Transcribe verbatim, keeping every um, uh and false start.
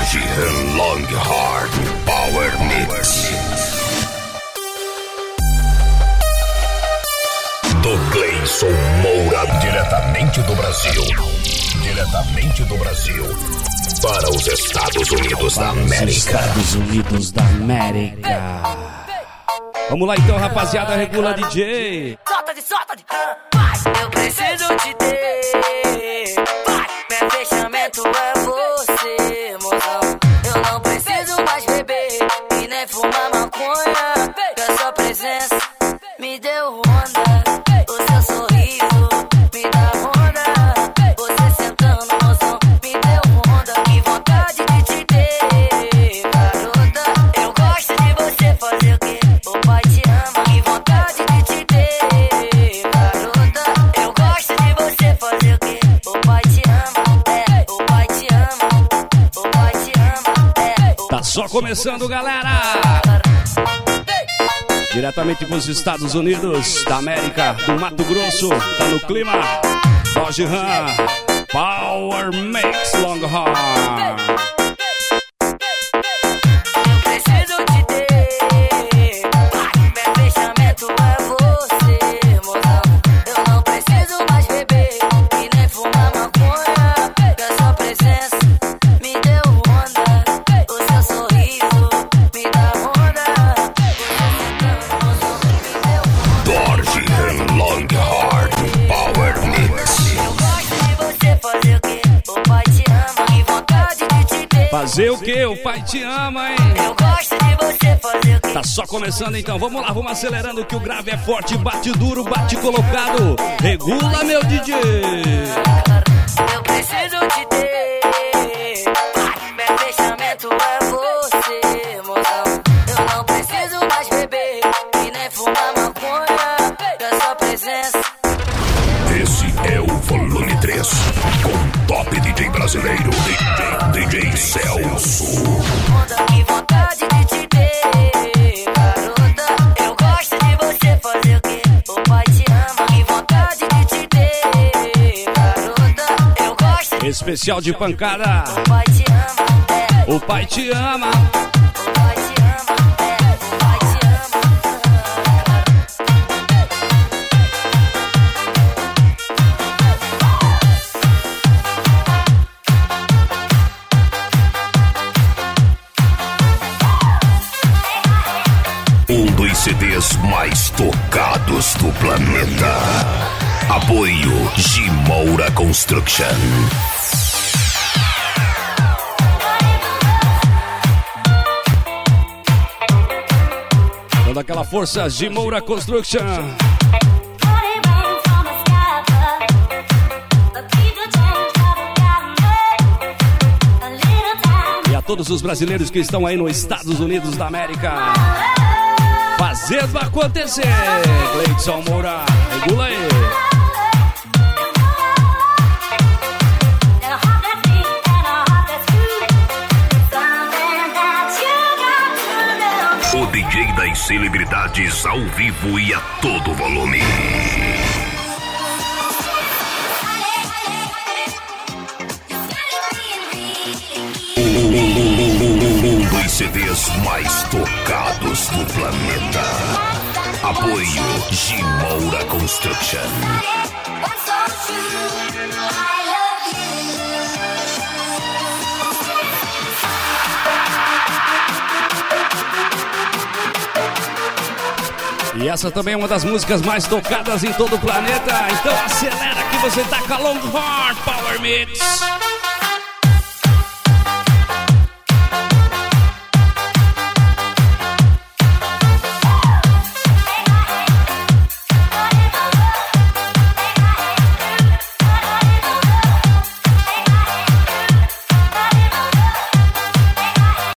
Dorji and Longhorn Power Mix. Do Gleison Moura, diretamente do Brasil. Diretamente do Brasil. Para os Estados Unidos da América. Estados Unidos da América. Vamos lá então, rapaziada, regula D J. Solta de, solta de, vai, eu preciso te ter. Vai, meu fechamento é você, mozão. Eu não preciso mais beber e nem fumar maconha. Que a sua presença me deu onda. O seu sorriso me dá onda. Você sentando, mozão, me deu onda. Que vontade de te ter, garota. Eu gosto de você fazer o quê? O pai te ama. Que vontade de te ter, garota. Eu gosto de você fazer o quê? O pai te ama, é. O pai te ama, o pai te ama, é. Tá só começando, galera. Diretamente dos Estados Unidos da América, do Mato Grosso, tá no clima. Dorji and Power Mix Longhorn. Eu preciso te ter. Meu fechamento é você, mozão. Eu não preciso mais beber e nem fumar maconha. Que a sua presença me deu onda. O seu sorriso me dá onda. Dorji and Longhorn Power Mix. Eu gosto de você fazer o quê? O pai te ama. Que vontade de te ter. Fazer o que? O pai te ama, hein? Eu gosto de você fazer o quê? Tá só começando então, vamos lá, vamos acelerando que o grave é forte, bate duro, bate colocado. Regula, meu D J. Eu preciso te ter. Meu fechamento é você, mozão. Eu não preciso mais beber e nem fumar maconha. Que a sua presença Esse é o volume três, com top D J brasileiro, D J, D J Celso. onda. Que vontade de te ter, garota. Eu gosto de você fazer o quê? O pai te ama. Que vontade de te ter, garota. Eu gosto de Especial de pancada. o pai te ama, é. O pai te ama. O pai te ama, é. O pai te ama. Um dos C Ds mais tocados do planeta. Apoio G Moura Construction. Toda aquela força, G Moura Construction. E a todos os brasileiros que estão aí nos Estados Unidos da América, fazendo acontecer. Gleison Moura, regula aí. O D J das celebridades ao vivo e a todo volume. Um dos C Ds mais tocados do planeta. Apoio G Moura Construction. E essa também é uma das músicas mais tocadas em todo o planeta. Então acelera que você tá com a Longhorn Power Mix.